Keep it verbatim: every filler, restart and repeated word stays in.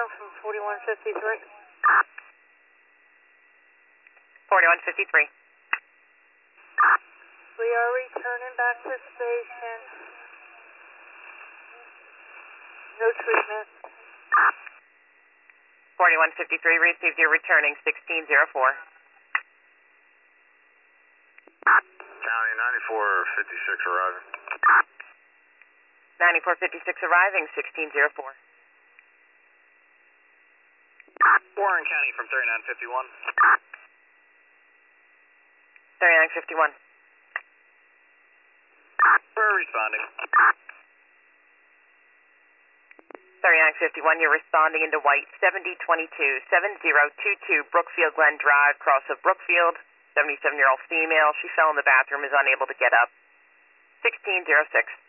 from forty-one fifty-three. forty-one fifty-three. We are returning back to station. No treatment. forty-one fifty-three received. You're returning sixteen oh four. County ninety-four fifty-six arriving. ninety-four fifty-six arriving, sixteen oh four. Warren County from thirty-nine fifty-one. thirty-nine fifty-one. We're responding. thirty-nine fifty-one, you're responding into white, seventy twenty-two, seven zero two two Brookfield Glen Drive, cross of Brookfield, seventy-seven-year-old female. She fell in the bathroom, is unable to get up. sixteen oh six.